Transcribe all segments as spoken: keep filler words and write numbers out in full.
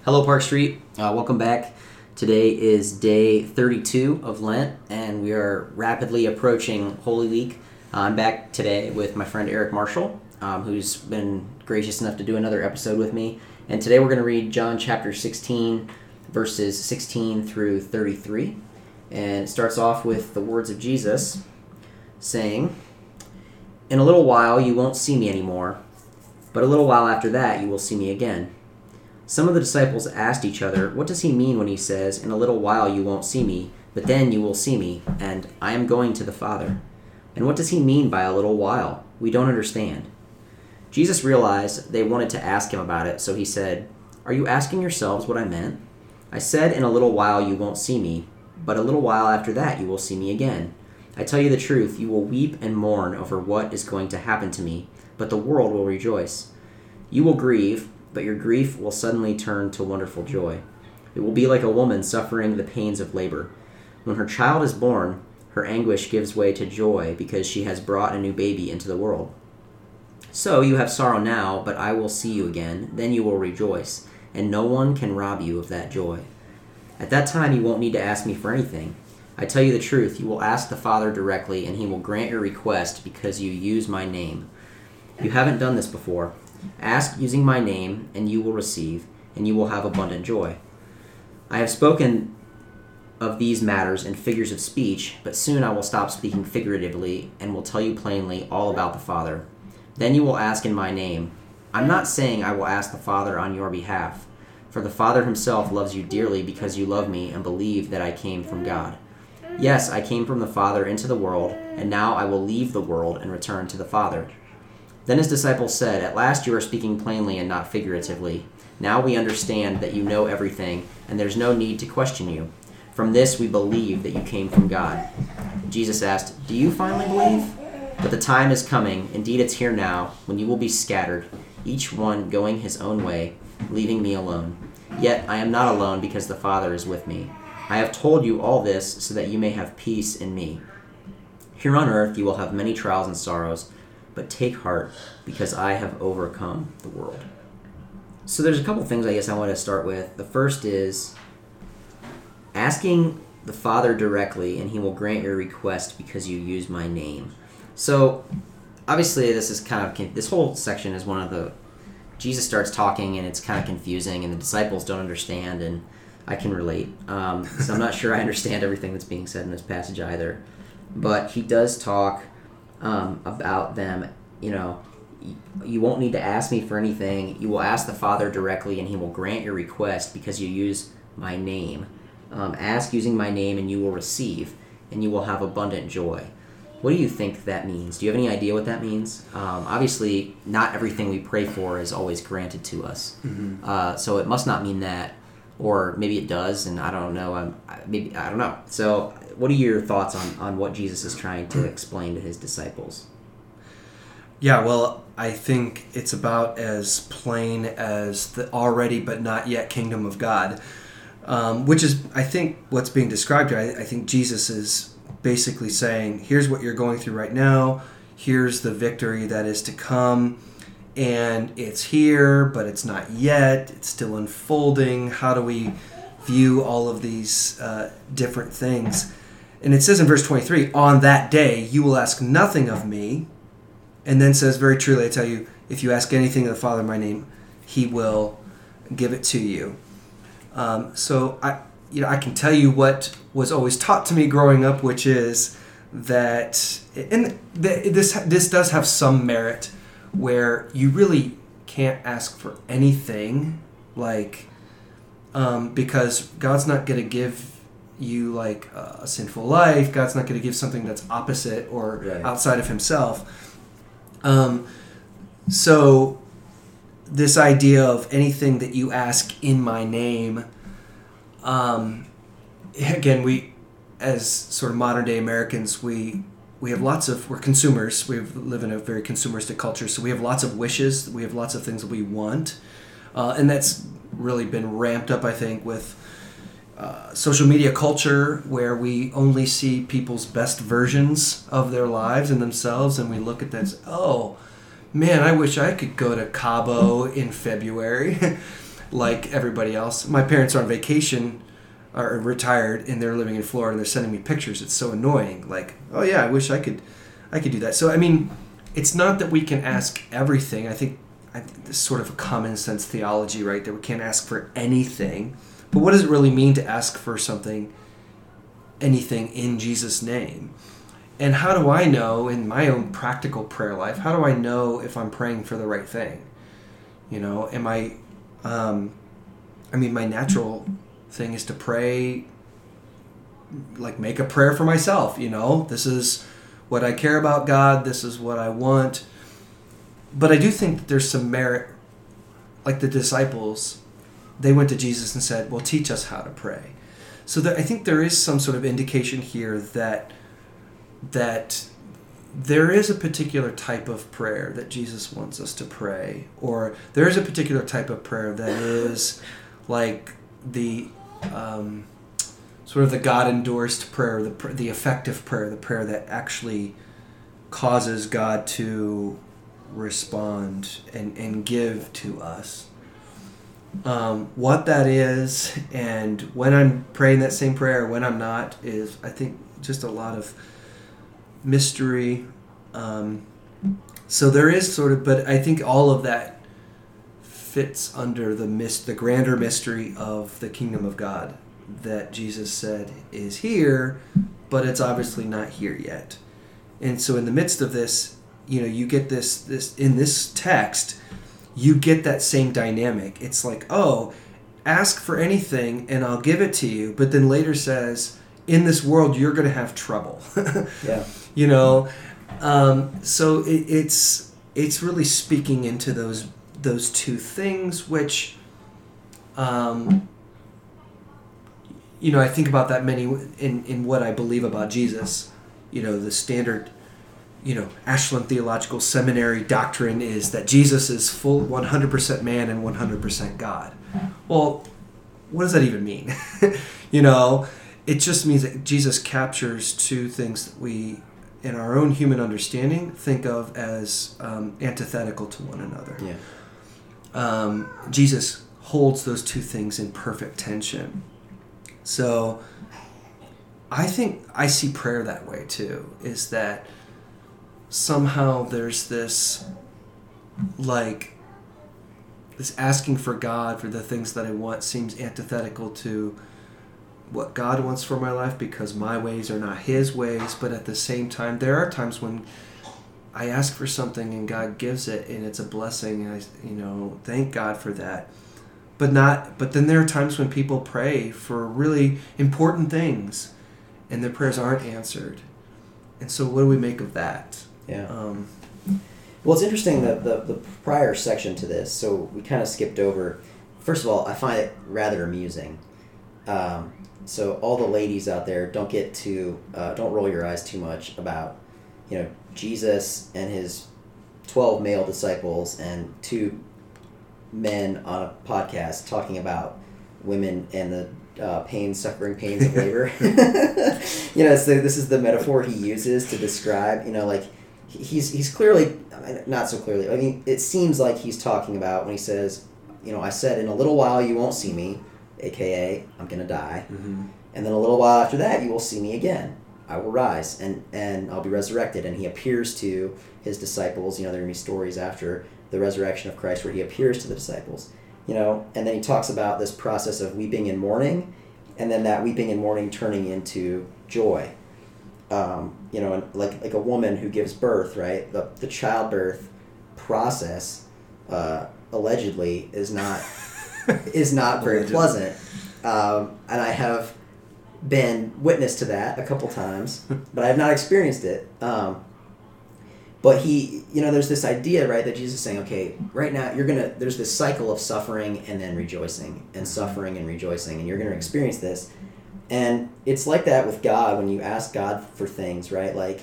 Hello, Park Street. Uh, welcome back. Today is day thirty-two of Lent, and we are rapidly approaching Holy Week. Uh, I'm back today with my friend Eric Marshall, um, who's been gracious enough to do another episode with me. And today we're going to read John chapter sixteen, verses sixteen through thirty-three. And it starts off with the words of Jesus saying, "In a little while you won't see me anymore, but a little while after that you will see me again." Some of the disciples asked each other, "What does he mean when he says, 'In a little while you won't see me, but then you will see me, and I am going to the Father'? And what does he mean by a little while? We don't understand." Jesus realized they wanted to ask him about it, so he said, "Are you asking yourselves what I meant? I said, 'In a little while you won't see me, but a little while after that you will see me again.' I tell you the truth, you will weep and mourn over what is going to happen to me, but the world will rejoice. You will grieve, but your grief will suddenly turn to wonderful joy. It will be like a woman suffering the pains of labor. When her child is born, her anguish gives way to joy because she has brought a new baby into the world. So you have sorrow now, but I will see you again, then you will rejoice, and no one can rob you of that joy. At that time you won't need to ask me for anything. I tell you the truth, you will ask the Father directly, and he will grant your request because you use my name. You haven't done this before. Ask using my name, and you will receive, and you will have abundant joy. I have spoken of these matters in figures of speech, but soon I will stop speaking figuratively and will tell you plainly all about the Father. Then you will ask in my name. I'm not saying I will ask the Father on your behalf, for the Father himself loves you dearly because you love me and believe that I came from God. Yes, I came from the Father into the world, and now I will leave the world and return to the Father." Then his disciples said, "At last you are speaking plainly and not figuratively. Now we understand that you know everything, and there's no need to question you. From this we believe that you came from God." Jesus asked, "Do you finally believe? But the time is coming, indeed it's here now, when you will be scattered, each one going his own way, leaving me alone. Yet I am not alone because the Father is with me. I have told you all this so that you may have peace in me. Here on earth you will have many trials and sorrows, but take heart, because I have overcome the world." So there's a couple things I guess I want to start with. The first is asking the Father directly, and he will grant your request because you use my name. So obviously this is kind of, this whole section is one of the, Jesus starts talking and it's kind of confusing and the disciples don't understand, and I can relate. Um, so I'm not sure I understand everything that's being said in this passage either. But he does talk Um, about them, you know, you won't need to ask me for anything. You will ask the Father directly, and he will grant your request because you use my name. Um, ask using my name, and you will receive, and you will have abundant joy. What do you think that means? Do you have any idea what that means? Um, obviously, not everything we pray for is always granted to us. Mm-hmm. Uh, so it must not mean that, or maybe it does, and I don't know. I'm, maybe I don't know. So what are your thoughts on, on what Jesus is trying to explain to his disciples? Yeah, well, I think it's about as plain as the already but not yet kingdom of God, um, which is, I think, what's being described here. I, I think Jesus is basically saying, here's what you're going through right now, here's the victory that is to come, and it's here, but it's not yet, it's still unfolding. How do we view all of these uh, different things? And it says in verse twenty-three, "On that day you will ask nothing of me," and then says, "Very truly I tell you, if you ask anything of the Father in my name, he will give it to you." Um, so I, you know, I can tell you what was always taught to me growing up, which is that, and this this does have some merit, where you really can't ask for anything, like, um, because God's not going to give you like a sinful life. God's not going to give something that's opposite or right. outside of himself. Um, so this idea of anything that you ask in my name, um, again, we, as sort of modern day Americans, we we have lots of, we're consumers. We live in a very consumeristic culture, so we have lots of wishes. We have lots of things that we want. Uh, and that's really been ramped up, I think, with Uh, social media culture, where we only see people's best versions of their lives and themselves, and we look at that and say, oh, man, I wish I could go to Cabo in February. like everybody else. My parents are on vacation, are retired, and they're living in Florida, and they're sending me pictures. It's so annoying. Like, oh yeah, I wish I could, I could do that. So I mean, it's not that we can ask everything. I think, I think this is sort of a common sense theology, right? That we can't ask for anything. But what does it really mean to ask for something, anything in Jesus' name? And how do I know in my own practical prayer life, how do I know if I'm praying for the right thing? You know, am I, um, I mean, my natural thing is to pray, like make a prayer for myself, you know, this is what I care about, God, this is what I want. But I do think that there's some merit, like the disciples, they went to Jesus and said, well, teach us how to pray. So that I think there is some sort of indication here that that there is a particular type of prayer that Jesus wants us to pray, or there is a particular type of prayer that is like the um, sort of the God-endorsed prayer, the the effective prayer, the prayer that actually causes God to respond and, and give to us. Um, what that is, and when I'm praying that same prayer, when I'm not, is I think just a lot of mystery. Um, so there is sort of, but I think all of that fits under the mist, the grander mystery of the kingdom of God that Jesus said is here, but it's obviously not here yet. And so in the midst of this, you know, you get this, this in this text, you get that same dynamic. It's like, oh, ask for anything and I'll give it to you. But then later says, in this world, you're going to have trouble. Yeah. You know, um, so it, it's it's really speaking into those those two things, which, um, you know, I think about that many in, in what I believe about Jesus. You know, the standard, you know, Ashland Theological Seminary doctrine is that Jesus is full one hundred percent man and one hundred percent God. Well, what does that even mean? You know, it just means that Jesus captures two things that we, in our own human understanding, think of as um, antithetical to one another. Yeah. Um, Jesus holds those two things in perfect tension. So I think I see prayer that way too, is that somehow there's this, like, this asking for God for the things that I want seems antithetical to what God wants for my life because my ways are not His ways. But at the same time, there are times when I ask for something and God gives it and it's a blessing, and I, you know, thank God for that. But not. But then there are times when people pray for really important things and their prayers aren't answered. And so what do we make of that? Yeah. Um, well, it's interesting that the, the prior section to this, so we kind of skipped over. First of all, I find it rather amusing. Um, so all the ladies out there, don't get too, uh, don't roll your eyes too much about, you know, Jesus and his twelve male disciples and two men on a podcast talking about women and the uh, pain, suffering pains of labor. You know, so this is the metaphor he uses to describe, you know, like he's he's clearly, not so clearly, I mean, it seems like he's talking about when he says, you know, I said, in a little while you won't see me, a k a I'm going to die. Mm-hmm. And then a little while after that you will see me again. I will rise and, and I'll be resurrected. And he appears to his disciples. You know, there are going to be stories after the resurrection of Christ where he appears to the disciples. You know, and then he talks about this process of weeping and mourning, and then that weeping and mourning turning into joy. Um, you know, and like like a woman who gives birth, right? The the childbirth process uh, allegedly is not is not very allegedly. pleasant. Um, and I have been witness to that a couple times, but I have not experienced it. Um, but he, you know, there's this idea, right, that Jesus is saying, okay, right now you're gonna, there's this cycle of suffering and then rejoicing, and suffering and rejoicing, and you're gonna experience this. And it's like that with God when you ask God for things, right? Like,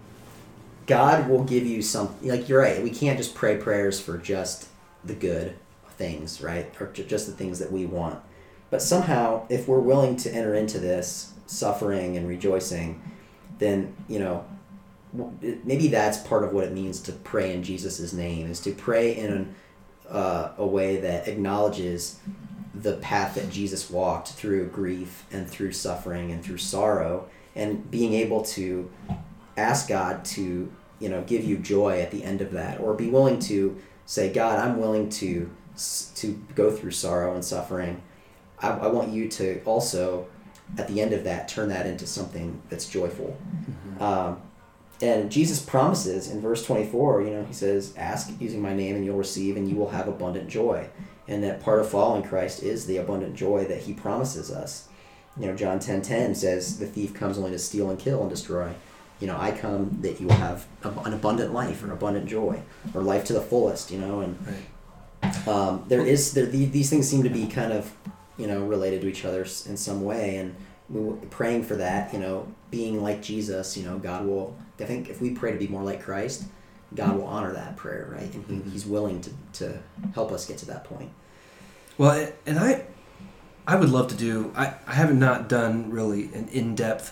God will give you some, like, you're right, we can't just pray prayers for just the good things, right? Or just the things that we want. But somehow, if we're willing to enter into this suffering and rejoicing, then, you know, maybe that's part of what it means to pray in Jesus' name, is to pray in uh, a way that acknowledges the path that Jesus walked through grief and through suffering and through sorrow, and being able to ask God to, you know, give you joy at the end of that, or be willing to say, God, I'm willing to to go through sorrow and suffering. I, I want you to also, at the end of that, turn that into something that's joyful. Mm-hmm. Um, and Jesus promises in verse twenty-four, you know, he says, ask using my name and you'll receive and you will have abundant joy. And that part of following Christ is the abundant joy that he promises us. You know, John ten ten says, the thief comes only to steal and kill and destroy. You know, I come that you will have an abundant life or abundant joy or life to the fullest, you know. And right. um, there is, there, these things seem to be kind of, you know, related to each other in some way. And we, praying for that, you know, being like Jesus, you know, God will, I think if we pray to be more like Christ, God will honor that prayer, right? And he, mm-hmm. he's willing to, to help us get to that point. Well, and I I would love to do, I, I have not done really an in-depth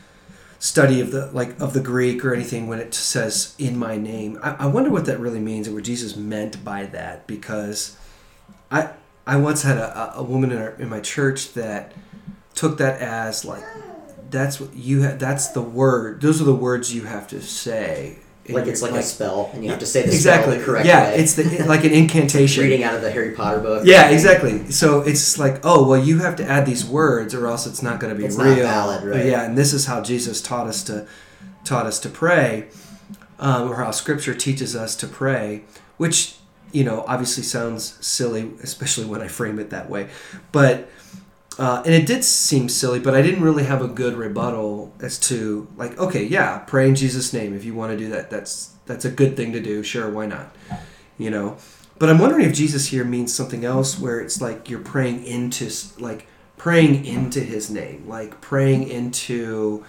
study of the like of the Greek or anything when it says in my name. I, I wonder what that really means and what Jesus meant by that, because I I once had a, a woman in, our, in my church that took that as like, that's what you ha- that's the word, those are the words you have to say. Like it's like, like a spell, and you have to say the exactly. spell the correct yeah, way. Yeah, it's the, like an incantation. Reading out of the Harry Potter book. Yeah, exactly. So it's like, oh, well, you have to add these words, or else it's not going to be it's real. It's not valid, right? Yeah, and this is how Jesus taught us to taught us to pray, um, or how Scripture teaches us to pray, which, you know, obviously sounds silly, especially when I frame it that way, but. Uh, and it did seem silly, but I didn't really have a good rebuttal as to, like, okay, yeah, pray in Jesus' name. If you want to do that, that's that's a good thing to do. Sure, why not? You know? But I'm wondering if Jesus here means something else, where it's like you're praying into, like, praying into his name. Like, praying into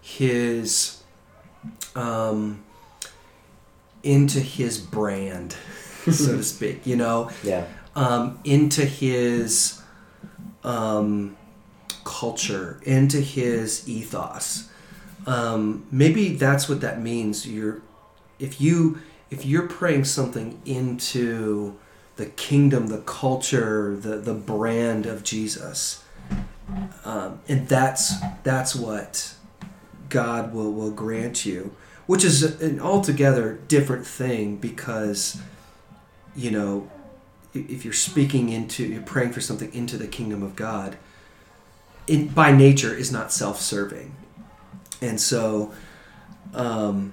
his, um, into his brand, so to speak, you know? Yeah. Um, into his... Um, culture, into his ethos. Um, maybe that's what that means. You're, if you if you're praying something into the kingdom, the culture, the the brand of Jesus, um, and that's that's what God will will grant you, which is an altogether different thing, because, you know, if you're speaking into, you're praying for something into the kingdom of God, it by nature is not self-serving. And so, um,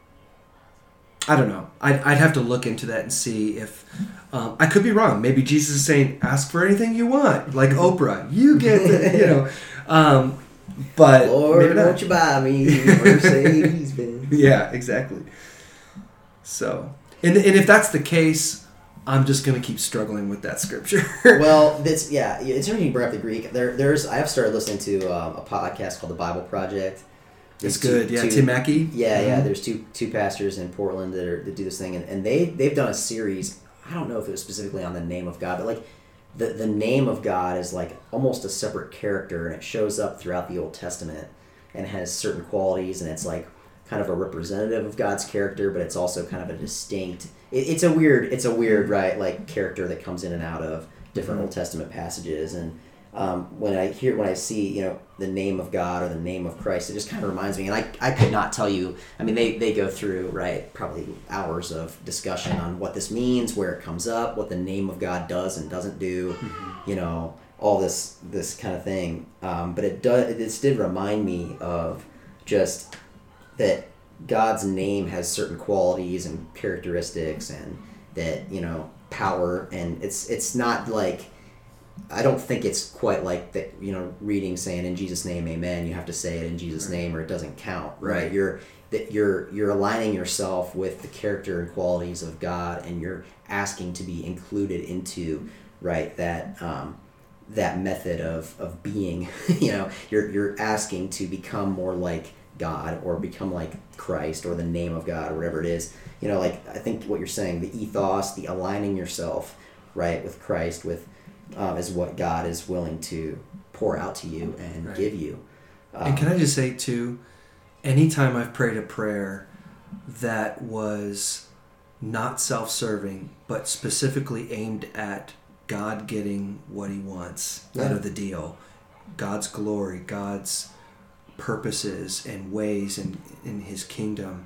I don't know. I'd, I'd have to look into that and see if, um, I could be wrong. Maybe Jesus is saying, ask for anything you want, like Oprah. You get the, you know. Um, but Lord, won't you buy me a Mercedes Benz? Yeah, exactly. So, and and if that's the case, I'm just going to keep struggling with that scripture. Well, this yeah, it's interesting you bring up the Greek. There, there's I have started listening to um, a podcast called The Bible Project. It's good, two, yeah. Two, Tim Mackey. Yeah, mm-hmm. yeah. There's two two pastors in Portland that are that do this thing, and, and they they've done a series. I don't know if it was specifically on the name of God, but like the the name of God is like almost a separate character, and it shows up throughout the Old Testament and has certain qualities, and it's like kind of a representative of God's character, but it's also kind of a distinct. It, it's a weird, it's a weird, right, like character that comes in and out of different mm-hmm. Old Testament passages. And um, when I hear, when I see, you know, the name of God or the name of Christ, it just kind of reminds me. And I, I could not tell you. I mean, they they go through right, probably hours of discussion on what this means, where it comes up, what the name of God does and doesn't do. Mm-hmm. You know, all this this kind of thing. Um, but it does. It just did remind me of just that God's name has certain qualities and characteristics, and that, you know, power, and it's it's not like, I don't think it's quite like that, you know, reading saying in Jesus' name, amen, you have to say it in Jesus' right. name or it doesn't count, right? right. You're that you're you're aligning yourself with the character and qualities of God, and you're asking to be included into, right, that um, that method of, of being, you know, you're you're asking to become more like God, or become like Christ, or the name of God, or whatever it is. You know, like, I think what you're saying, the ethos, the aligning yourself, right, with Christ, with um, is what God is willing to pour out to you and right. give you. Um, and can I just say, too, anytime I've prayed a prayer that was not self-serving, but specifically aimed at God getting what he wants yeah. out of the deal. God's glory, God's purposes and ways in, in his kingdom.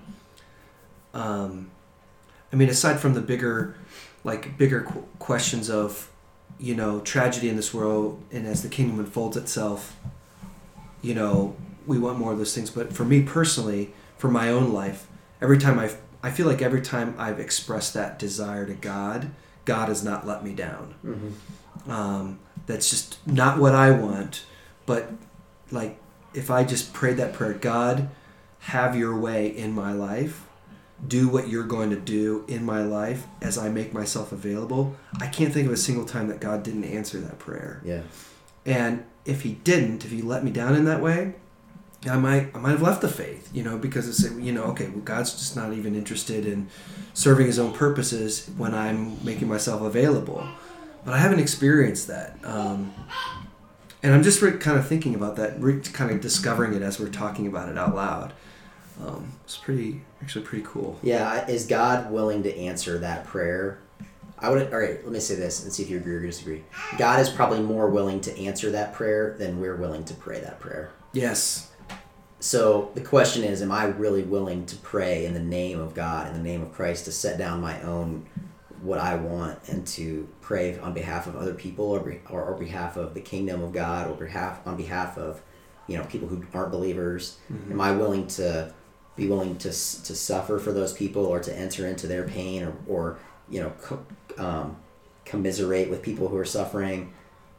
Um, I mean, aside from the bigger, like bigger qu- questions of, you know, tragedy in this world, and as the kingdom unfolds itself, you know, we want more of those things. But for me personally, for my own life, every time I've, I feel like every time I've expressed that desire to God, God has not let me down. Mm-hmm. Um, that's just not what I want. But like, if I just prayed that prayer, God, have your way in my life, do what you're going to do in my life as I make myself available, I can't think of a single time that God didn't answer that prayer. Yeah. And if he didn't, if he let me down in that way, I might I might have left the faith, you know, because it's, you know, okay, well, God's just not even interested in serving his own purposes when I'm making myself available. But I haven't experienced that. Um, and I'm just re- kind of thinking about that, re- kind of discovering it as we're talking about it out loud. Um, it's pretty, actually pretty cool. Yeah, is God willing to answer that prayer? I would. All right, let me say this and see if you agree or disagree. God is probably more willing to answer that prayer than we're willing to pray that prayer. Yes. So the question is, am I really willing to pray in the name of God, in the name of Christ, to set down my own, what I want, and to pray on behalf of other people, or or, or behalf of the kingdom of God, or behalf on behalf of, you know, people who aren't believers? Mm-hmm. Am I willing to be willing to to suffer for those people, or to enter into their pain, or, or you know, co- um, commiserate with people who are suffering?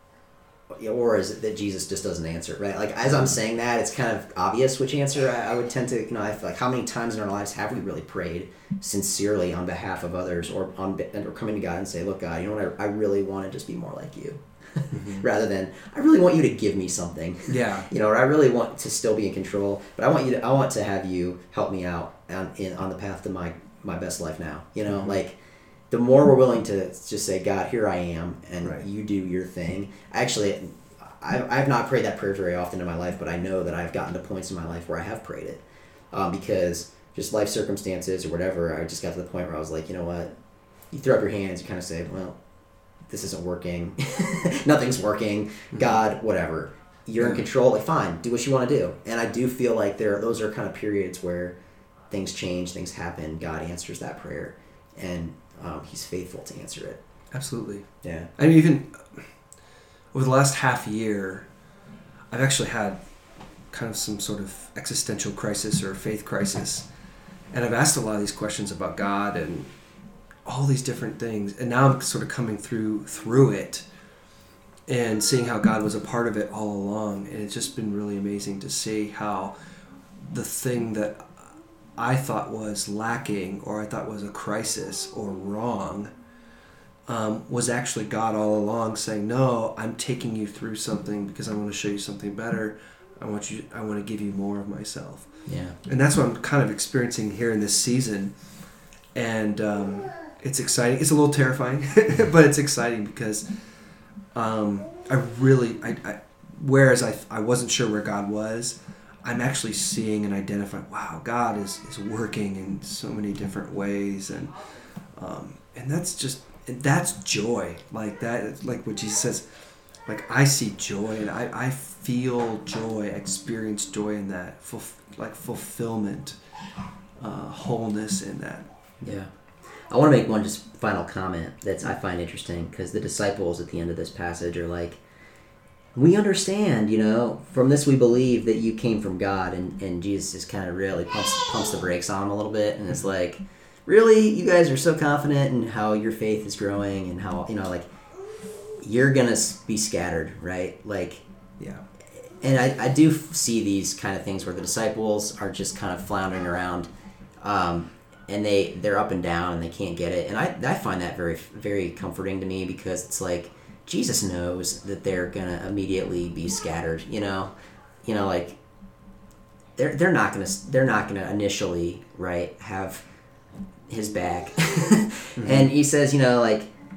Or is it that Jesus just doesn't answer, right? Like, as I'm saying that, it's kind of obvious which answer I, I would tend to, you know, I feel like, how many times in our lives have we really prayed sincerely on behalf of others, or on or coming to God and say, look, God, you know what, I, I really want to just be more like you. Mm-hmm. Rather than, I really want you to give me something. Yeah. You know, or I really want to still be in control, but I want you to, I want to have you help me out on, in, on the path to my, my best life now. You know, mm-hmm. like, the more we're willing to just say, God, here I am, and right. you do your thing. Actually, I, I've not prayed that prayer very often in my life, but I know that I've gotten to points in my life where I have prayed it. Um, because just life circumstances or whatever, I just got to the point where I was like, you know what? You throw up your hands, you kind of say, well, this isn't working. Nothing's working. Mm-hmm. God, whatever. You're yeah. in control. Like, fine, do what you want to do. And I do feel like there, those are kind of periods where things change, things happen. God answers that prayer. And Um, he's faithful to answer it. Absolutely. Yeah. I mean, even over the last half year, I've actually had kind of some sort of existential crisis or faith crisis. And I've asked a lot of these questions about God and all these different things. And now I'm sort of coming through through it and seeing how God was a part of it all along. And it's just been really amazing to see how the thing that I thought was lacking, or I thought was a crisis or wrong, um, was actually God all along saying, no, I'm taking you through something because I want to show you something better. I want you, I want to give you more of myself. Yeah. And that's what I'm kind of experiencing here in this season. And um, it's exciting. It's a little terrifying, but it's exciting because um, I really, I, I whereas I, I wasn't sure where God was, I'm actually seeing and identifying, wow, God is, is working in so many different ways. And um, and that's just, that's joy. Like that, like what Jesus says, like I see joy and I, I feel joy, I experience joy in that, Fulf- like fulfillment, uh, wholeness in that. Yeah. I want to make one just final comment that I find interesting, because the disciples at the end of this passage are like, we understand, you know, from this we believe that you came from God, and, and Jesus just kind of really pumps, pumps the brakes on them a little bit, and it's like, really, you guys are so confident in how your faith is growing and how, you know, like, you're going to be scattered, right? Like, yeah. And I, I do see these kind of things where the disciples are just kind of floundering around, um, and they, they're up and down and they can't get it. And I, I find that very, very comforting to me, because it's like, Jesus knows that they're gonna immediately be scattered, you know, you know, like they're they're not gonna they're not gonna initially, right, have his back. Mm-hmm. And he says, you know, like,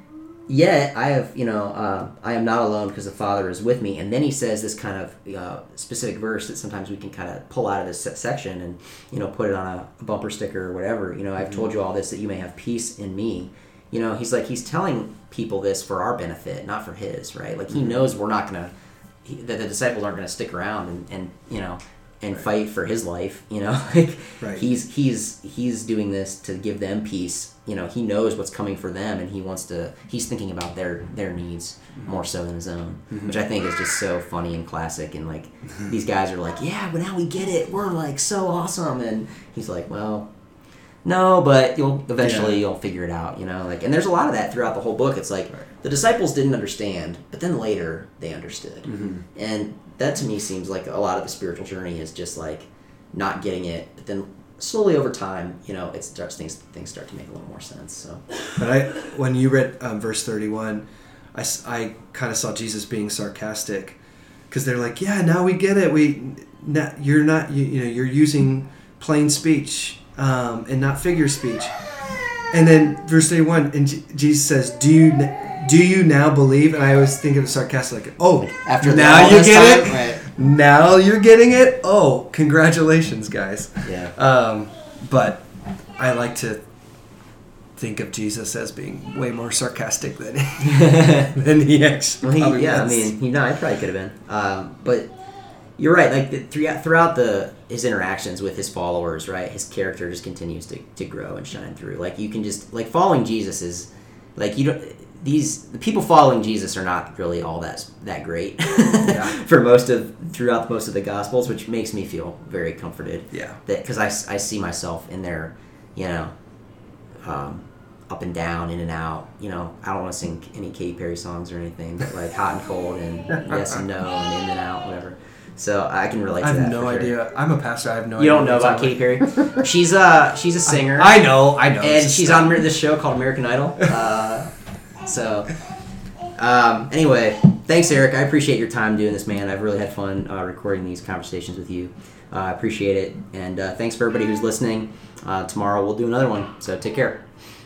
yet I have, you know, uh, I am not alone because the Father is with me. And then he says this kind of uh, specific verse that sometimes we can kind of pull out of this section and, you know, put it on a bumper sticker or whatever. You know, I've told you all this that you may have peace in me. You know, he's like, he's telling people this for our benefit, not for his, right? Like, he mm-hmm. knows we're not going to, that the disciples aren't going to stick around and, and you know, and right. fight for his life, you know? like right. He's he's he's doing this to give them peace. You know, he knows what's coming for them, and he wants to, he's thinking about their, their needs mm-hmm. more so than his own, mm-hmm. which I think is just so funny and classic. And, like, mm-hmm. these guys are like, yeah, but now we get it. We're, like, so awesome. And he's like, well... No, but you'll eventually yeah. you'll figure it out, you know. Like, and there's a lot of that throughout the whole book. It's like right. the disciples didn't understand, but then later they understood, mm-hmm. and that to me seems like a lot of the spiritual journey is just like not getting it, but then slowly over time, you know, it starts things things start to make a little more sense. So, but I when you read um, verse thirty-one, I, I kind of saw Jesus being sarcastic because they're like, yeah, now we get it. We not, you're not you, you know you're using plain speech. Um, and not figure speech. And then verse thirty-one, and G- Jesus says, "Do you do you now believe?" And I always think of it sarcastic, like, "Oh, after now you get time, it. Right. Now you're getting it. Oh, congratulations, guys." Yeah. Um, but I like to think of Jesus as being way more sarcastic than than he actually. Well, he, yeah, was. I mean, you know, I probably could have been, um, but. You're right. Like the, throughout throughout the his interactions with his followers, right? His character just continues to, to grow and shine through. Like you can just like following Jesus is like you don't these the people following Jesus are not really all that that great yeah. for most of throughout most of the Gospels, which makes me feel very comforted. Yeah, that because I, I see myself in their you know um, up and down, in and out. You know, I don't want to sing any Katy Perry songs or anything, but like hot and cold and yes and no and in and out, whatever. So I can relate to that. I have no sure. idea. I'm a pastor. I have no you idea. You don't know about Katy Perry? She's uh she's a singer. I, I know. I know. And she's on this show called American Idol. Uh, so um, anyway, thanks, Eric. I appreciate your time doing this, man. I've really had fun uh, recording these conversations with you. Uh, I appreciate it. And uh, thanks for everybody who's listening. Uh, tomorrow we'll do another one. So take care.